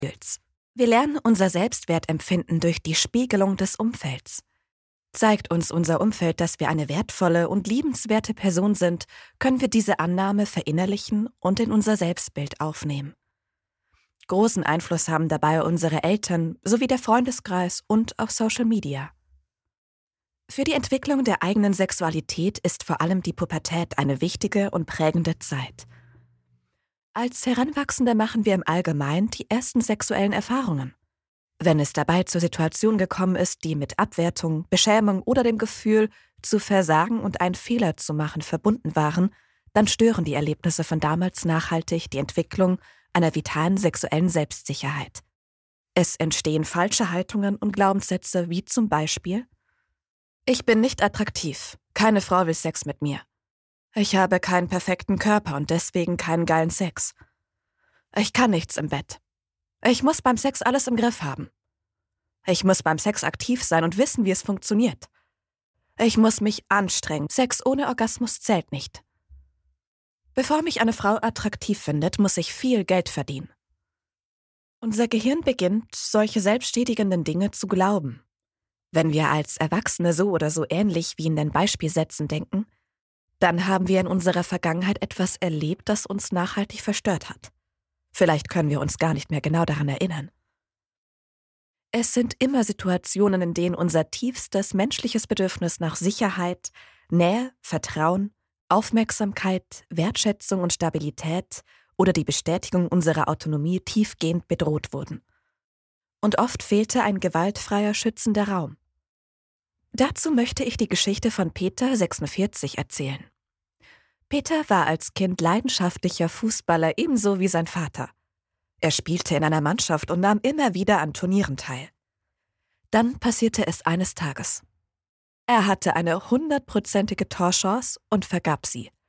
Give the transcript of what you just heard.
Wir lernen unser Selbstwertempfinden durch die Spiegelung des Umfelds. Zeigt uns unser Umfeld, dass wir eine wertvolle und liebenswerte Person sind, können wir diese Annahme verinnerlichen und in unser Selbstbild aufnehmen. Großen Einfluss haben dabei unsere Eltern sowie der Freundeskreis und auch Social Media. Für die Entwicklung der eigenen Sexualität ist vor allem die Pubertät eine wichtige und prägende Zeit. Als Heranwachsende machen wir im Allgemeinen die ersten sexuellen Erfahrungen. Wenn es dabei zur Situation gekommen ist, die mit Abwertung, Beschämung oder dem Gefühl, zu versagen und einen Fehler zu machen verbunden waren, dann stören die Erlebnisse von damals nachhaltig die Entwicklung einer vitalen sexuellen Selbstsicherheit. Es entstehen falsche Haltungen und Glaubenssätze wie zum Beispiel: Ich bin nicht attraktiv, keine Frau will Sex mit mir. Ich habe keinen perfekten Körper und deswegen keinen geilen Sex. Ich kann nichts im Bett. Ich muss beim Sex alles im Griff haben. Ich muss beim Sex aktiv sein und wissen, wie es funktioniert. Ich muss mich anstrengen. Sex ohne Orgasmus zählt nicht. Bevor mich eine Frau attraktiv findet, muss ich viel Geld verdienen. Unser Gehirn beginnt, solche selbststätigenden Dinge zu glauben. Wenn wir als Erwachsene so oder so ähnlich wie in den Beispielsätzen denken, dann haben wir in unserer Vergangenheit etwas erlebt, das uns nachhaltig verstört hat. Vielleicht können wir uns gar nicht mehr genau daran erinnern. Es sind immer Situationen, in denen unser tiefstes menschliches Bedürfnis nach Sicherheit, Nähe, Vertrauen, Aufmerksamkeit, Wertschätzung und Stabilität oder die Bestätigung unserer Autonomie tiefgehend bedroht wurden. Und oft fehlte ein gewaltfreier, schützender Raum. Dazu möchte ich die Geschichte von Peter, 46, erzählen. Peter war als Kind leidenschaftlicher Fußballer, ebenso wie sein Vater. Er spielte in einer Mannschaft und nahm immer wieder an Turnieren teil. Dann passierte es eines Tages. Er hatte eine 100%ige Torchance und vergab sie.